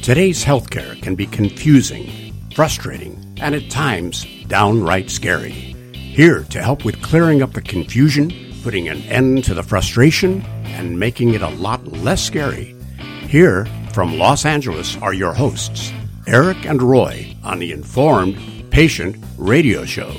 Today's healthcare can be confusing, frustrating, and at times downright scary. Here to help with clearing up the confusion, putting an end to the frustration, and making it a lot less scary. Here from Los Angeles are your hosts, Eric and Roy, on the Informed Patient Radio Show.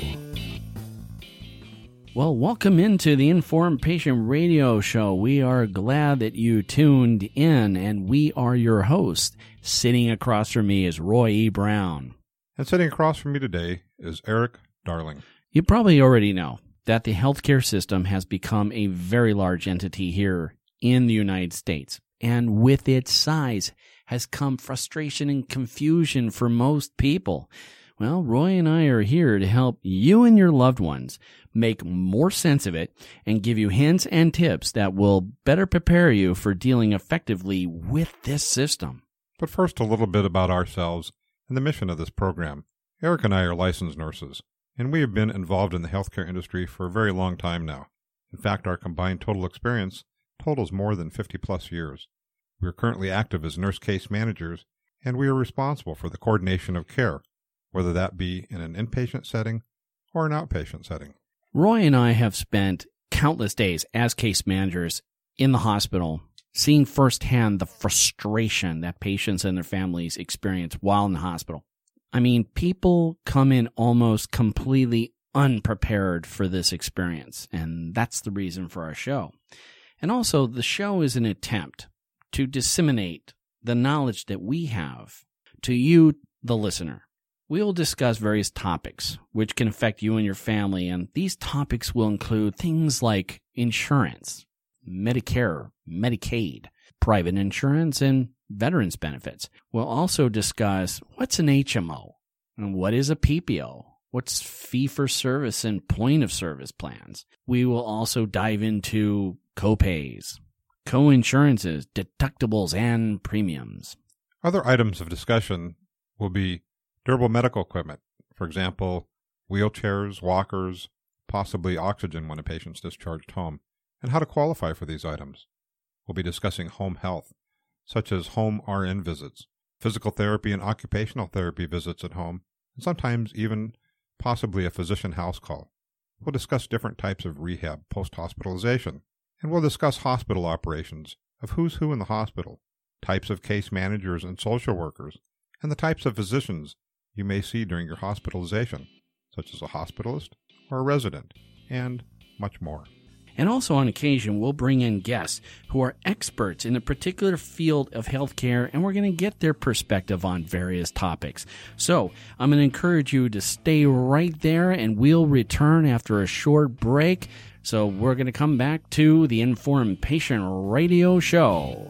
Well, welcome into the Informed Patient Radio Show. We are glad that you tuned in, and we are your hosts. Sitting across from me is Roy E. Brown. And sitting across from me today is Eric Darling. You probably already know that the healthcare system has become a very large entity here in the United States. And with its size has come frustration and confusion for most people. Well, Roy and I are here to help you and your loved ones make more sense of it and give you hints and tips that will better prepare you for dealing effectively with this system. But first, a little bit about ourselves and the mission of this program. Eric and I are licensed nurses, and we have been involved in the healthcare industry for a very long time now. In fact, our combined total experience totals more than 50-plus years. We are currently active as nurse case managers, and we are responsible for the coordination of care, whether that be in an inpatient setting or an outpatient setting. Roy and I have spent countless days as case managers in the hospital, seeing firsthand the frustration that patients and their families experience while in the hospital. I mean, people come in almost completely unprepared for this experience, and that's the reason for our show. And also, the show is an attempt to disseminate the knowledge that we have to you, the listener. We'll discuss various topics which can affect you and your family, and these topics will include things like insurance, Medicare, Medicaid, private insurance, and veterans benefits. We'll also discuss what's an HMO and what is a PPO, what's fee-for-service and point-of-service plans. We will also dive into copays, co-insurances, deductibles, and premiums. Other items of discussion will be durable medical equipment, for example, wheelchairs, walkers, possibly oxygen when a patient's discharged home, and how to qualify for these items. We'll be discussing home health, such as home RN visits, physical therapy and occupational therapy visits at home, and sometimes even possibly a physician house call. We'll discuss different types of rehab post-hospitalization, and we'll discuss hospital operations of who's who in the hospital, types of case managers and social workers, and the types of physicians you may see during your hospitalization, such as a hospitalist or a resident, and much more. And also on occasion, we'll bring in guests who are experts in a particular field of healthcare, and we're going to get their perspective on various topics. So I'm going to encourage you to stay right there, and we'll return after a short break. So we're going to come back to the Informed Patient Radio Show.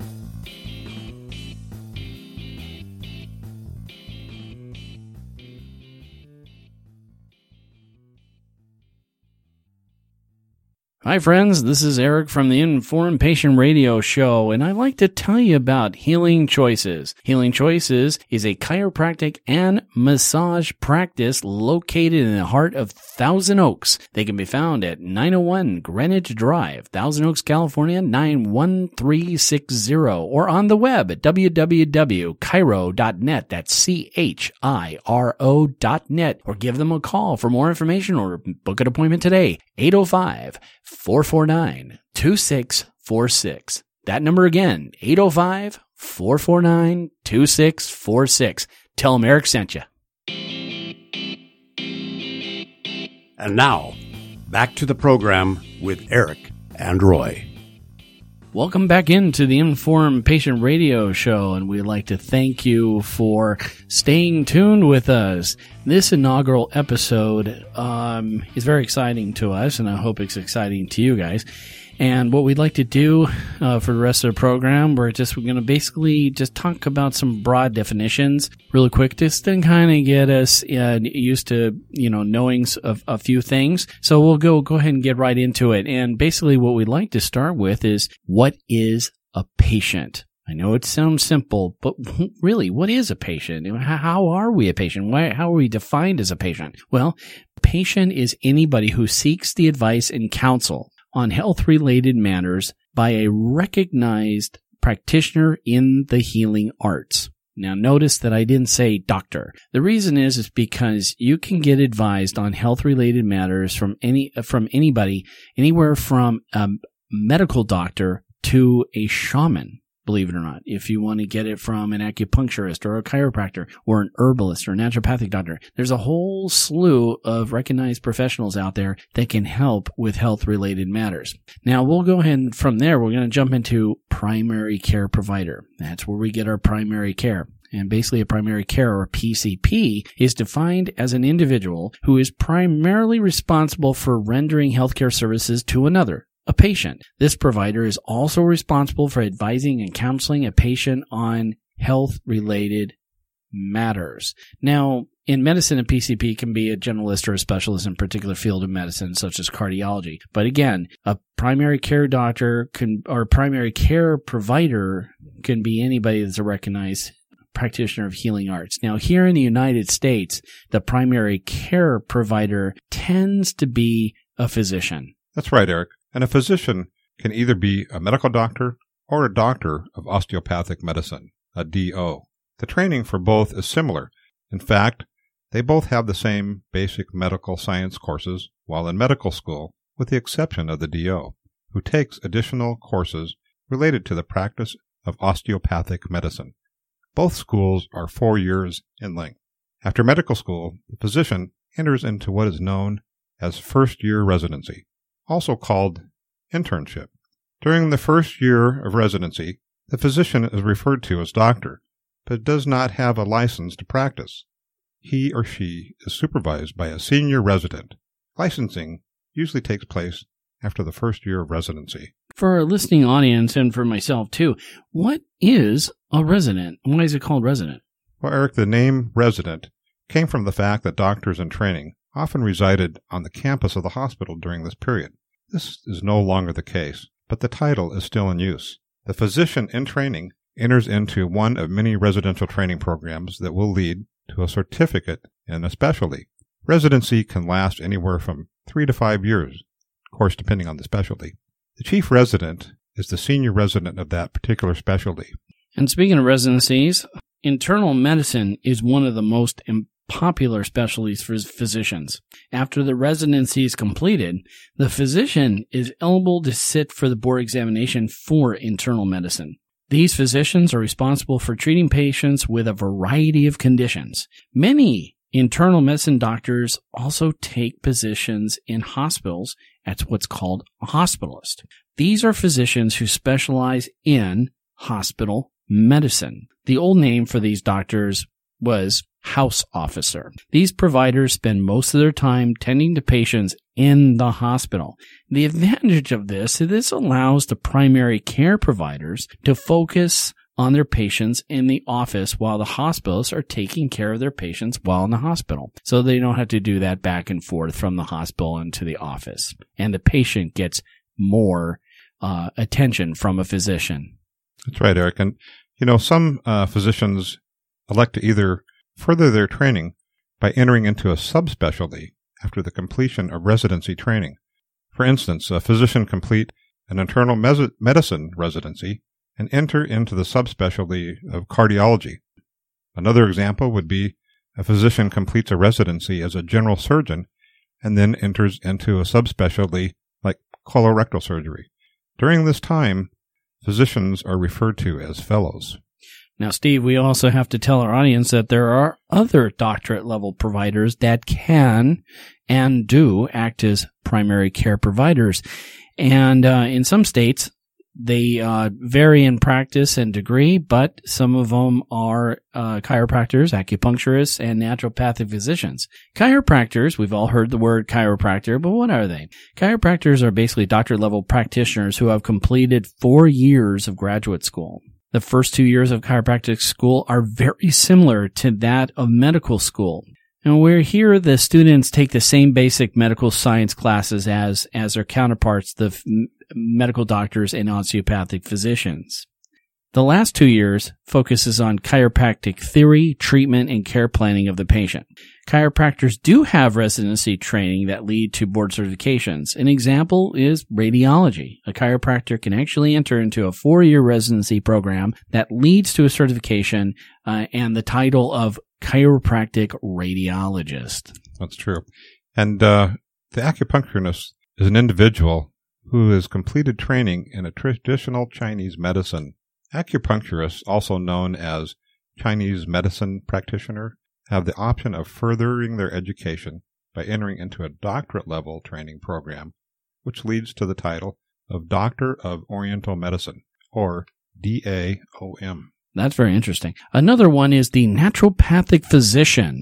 Hi friends, this is Eric from the Informed Patient Radio Show, and I'd like to tell you about Healing Choices. Healing Choices is a chiropractic and massage practice located in the heart of Thousand Oaks. They can be found at 901 Greenwich Drive, Thousand Oaks, California, 91360, or on the web at www.chiro.net. That's CHIRO.net, or give them a call for more information or book an appointment today. 805-449-2646. That number again, 805-449-2646. Tell them Eric sent you. And now, back to the program with Eric and Roy. Welcome back into the Informed Patient Radio Show, and we'd like to thank you for staying tuned with us. This inaugural episode is very exciting to us, and I hope it's exciting to you guys. And what we'd like to do for the rest of the program, we're going to basically just talk about some broad definitions really quick, just to kind of get us used to, knowing a few things. So we'll go ahead and get right into it. And basically what we'd like to start with is, what is a patient? I know it sounds simple, but really, what is a patient? How are we a patient? How are we defined as a patient? Well, a patient is anybody who seeks the advice and counsel on health-related matters by a recognized practitioner in the healing arts. Now notice that I didn't say doctor. The reason is because you can get advised on health-related matters from anybody, anywhere from a medical doctor to a shaman. Believe it or not, if you want to get it from an acupuncturist or a chiropractor or an herbalist or a naturopathic doctor, there's a whole slew of recognized professionals out there that can help with health-related matters. Now, we'll go ahead and from there, we're going to jump into primary care provider. That's where we get our primary care. And basically a primary care, or PCP, is defined as an individual who is primarily responsible for rendering healthcare services to another, a patient. This provider is also responsible for advising and counseling a patient on health-related matters. Now, in medicine, a PCP can be a generalist or a specialist in a particular field of medicine, such as cardiology. But again, a primary care doctor or primary care provider can be anybody that's a recognized practitioner of healing arts. Now, here in the United States, the primary care provider tends to be a physician. That's right, Eric. And a physician can either be a medical doctor or a doctor of osteopathic medicine, a DO. The training for both is similar. In fact, they both have the same basic medical science courses while in medical school, with the exception of the DO, who takes additional courses related to the practice of osteopathic medicine. Both schools are 4 years in length. After medical school, the physician enters into what is known as first-year residency, also called internship. During the first year of residency, the physician is referred to as doctor, but does not have a license to practice. He or she is supervised by a senior resident. Licensing usually takes place after the first year of residency. For our listening audience and for myself too, what is a resident? Why is it called resident? Well, Eric, the name resident came from the fact that doctors in training often resided on the campus of the hospital during this period. This is no longer the case, but the title is still in use. The physician in training enters into one of many residential training programs that will lead to a certificate in a specialty. Residency can last anywhere from 3 to 5 years, of course, depending on the specialty. The chief resident is the senior resident of that particular specialty. And speaking of residencies, internal medicine is one of the most popular specialties for physicians. After the residency is completed, the physician is eligible to sit for the board examination for internal medicine. These physicians are responsible for treating patients with a variety of conditions. Many internal medicine doctors also take positions in hospitals as what's called a hospitalist. These are physicians who specialize in hospital medicine. The old name for these doctors was house officer. These providers spend most of their time tending to patients in the hospital. The advantage of this is this allows the primary care providers to focus on their patients in the office while the hospitalists are taking care of their patients while in the hospital. So they don't have to do that back and forth from the hospital into the office. And the patient gets more attention from a physician. That's right, Eric. And, some physicians elect to either further their training by entering into a subspecialty after the completion of residency training. For instance, a physician complete an internal medicine residency and enter into the subspecialty of cardiology. Another example would be a physician completes a residency as a general surgeon and then enters into a subspecialty like colorectal surgery. During this time, physicians are referred to as fellows. Now, Steve, we also have to tell our audience that there are other doctorate-level providers that can and do act as primary care providers. And in some states, they vary in practice and degree, but some of them are chiropractors, acupuncturists, and naturopathic physicians. Chiropractors, we've all heard the word chiropractor, but what are they? Chiropractors are basically doctorate-level practitioners who have completed 4 years of graduate school. The first 2 years of chiropractic school are very similar to that of medical school. And we're here, the students take the same basic medical science classes as their counterparts, the medical doctors and osteopathic physicians. The last 2 years focuses on chiropractic theory, treatment, and care planning of the patient. Chiropractors do have residency training that lead to board certifications. An example is radiology. A chiropractor can actually enter into a 4-year residency program that leads to a certification and the title of chiropractic radiologist. That's true. And the acupuncturist is an individual who has completed training in a traditional Chinese medicine. Acupuncturists, also known as Chinese medicine practitioner, have the option of furthering their education by entering into a doctorate-level training program, which leads to the title of Doctor of Oriental Medicine, or DAOM. That's very interesting. Another one is the naturopathic physician.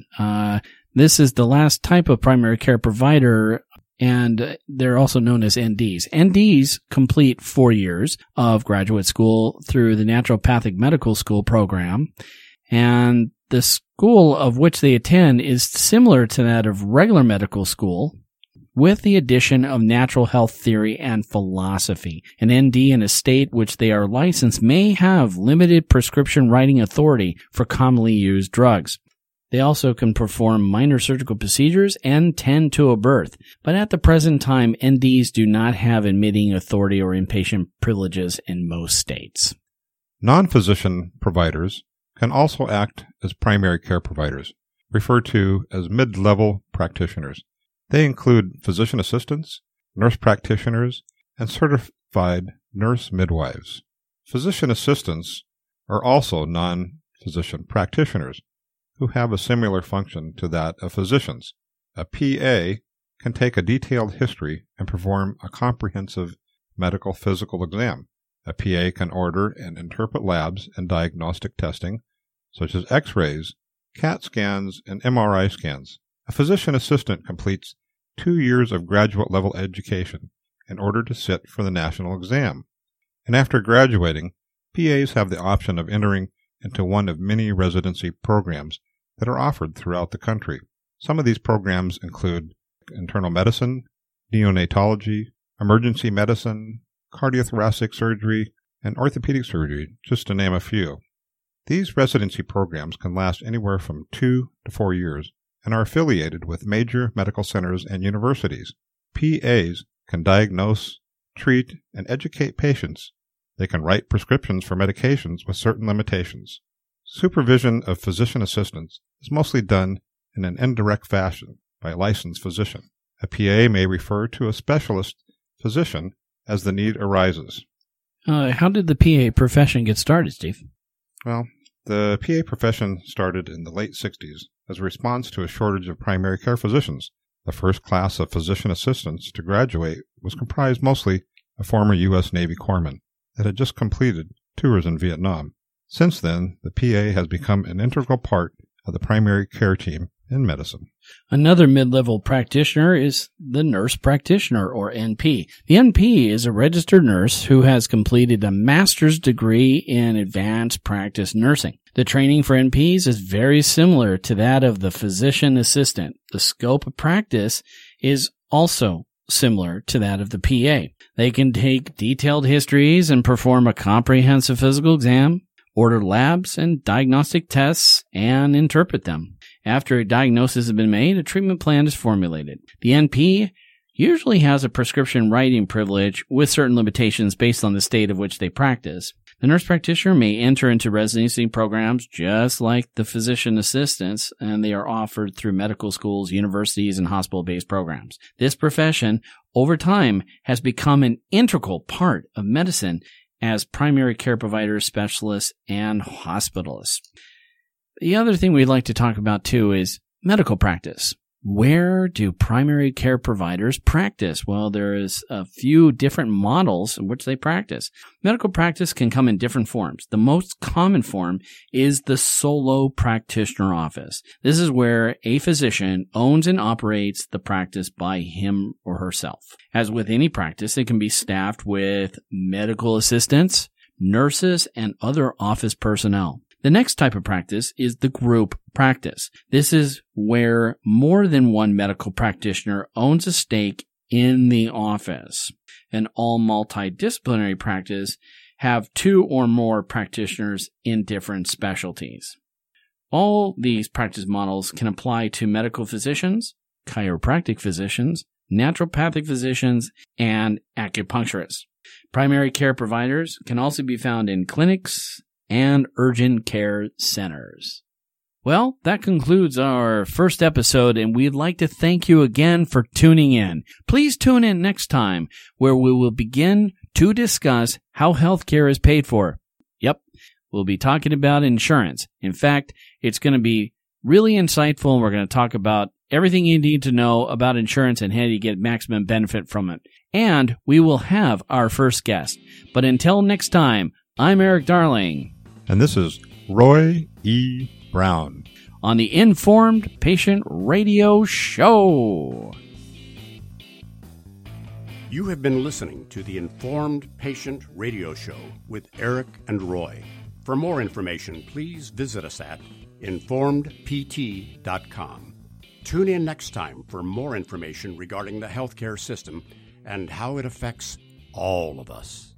This is the last type of primary care provider, and they're also known as NDs. NDs complete 4 years of graduate school through the Naturopathic Medical School program, and the school of which they attend is similar to that of regular medical school, with the addition of natural health theory and philosophy. An ND in a state which they are licensed may have limited prescription writing authority for commonly used drugs. They also can perform minor surgical procedures and tend to a birth. But at the present time, NDs do not have admitting authority or inpatient privileges in most states. Non-physician providers can also act as primary care providers, referred to as mid-level practitioners. They include physician assistants, nurse practitioners, and certified nurse midwives. Physician assistants are also non-physician practitioners who have a similar function to that of physicians. A PA can take a detailed history and perform a comprehensive medical physical exam. A PA can order and interpret labs and diagnostic testing, such as X-rays, CAT scans, and MRI scans. A physician assistant completes 2 years of graduate-level education in order to sit for the national exam. And after graduating, PAs have the option of entering into one of many residency programs that are offered throughout the country. Some of these programs include internal medicine, neonatology, emergency medicine, cardiothoracic surgery, and orthopedic surgery, just to name a few. These residency programs can last anywhere from 2 to 4 years and are affiliated with major medical centers and universities. PAs can diagnose, treat, and educate patients. They can write prescriptions for medications with certain limitations. Supervision of physician assistants is mostly done in an indirect fashion by a licensed physician. A PA may refer to a specialist physician as the need arises. How did the PA profession get started, Steve? Well, the PA profession started in the late 60s as a response to a shortage of primary care physicians. The first class of physician assistants to graduate was comprised mostly of former U.S. Navy corpsmen that had just completed tours in Vietnam. Since then, the PA has become an integral part of the primary care team in medicine. Another mid-level practitioner is the nurse practitioner, or NP. The NP is a registered nurse who has completed a master's degree in advanced practice nursing. The training for NPs is very similar to that of the physician assistant. The scope of practice is also similar to that of the PA. They can take detailed histories and perform a comprehensive physical exam, order labs and diagnostic tests, and interpret them. After a diagnosis has been made, a treatment plan is formulated. The NP usually has a prescription writing privilege with certain limitations based on the state of which they practice. The nurse practitioner may enter into residency programs just like the physician assistants, and they are offered through medical schools, universities, and hospital-based programs. This profession, over time, has become an integral part of medicine as primary care providers, specialists, and hospitalists. The other thing we'd like to talk about, too, is medical practice. Where do primary care providers practice? Well, there is a few different models in which they practice. Medical practice can come in different forms. The most common form is the solo practitioner office. This is where a physician owns and operates the practice by him or herself. As with any practice, it can be staffed with medical assistants, nurses, and other office personnel. The next type of practice is the group practice. This is where more than one medical practitioner owns a stake in the office. An all multidisciplinary practice have 2 or more practitioners in different specialties. All these practice models can apply to medical physicians, chiropractic physicians, naturopathic physicians, and acupuncturists. Primary care providers can also be found in clinics and urgent care centers. Well, that concludes our first episode, and we'd like to thank you again for tuning in. Please tune in next time, where we will begin to discuss how healthcare is paid for. Yep, we'll be talking about insurance. In fact, it's going to be really insightful. We're going to talk about everything you need to know about insurance and how you get maximum benefit from it. And we will have our first guest. But until next time, I'm Eric Darling. And this is Roy E. Brown on the Informed Patient Radio Show. You have been listening to the Informed Patient Radio Show with Eric and Roy. For more information, please visit us at informedpt.com. Tune in next time for more information regarding the healthcare system and how it affects all of us.